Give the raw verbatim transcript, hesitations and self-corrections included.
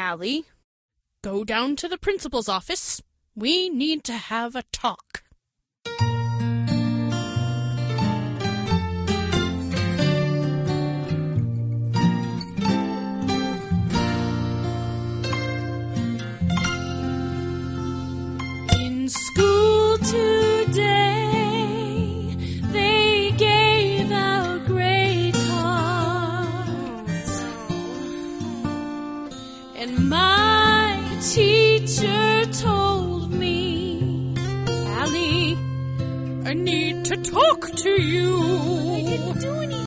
Allie. Go down to the principal's office. We need to have a talk. In school today, they gave out grade cards, and my teacher told me, Allie, I need to talk to you.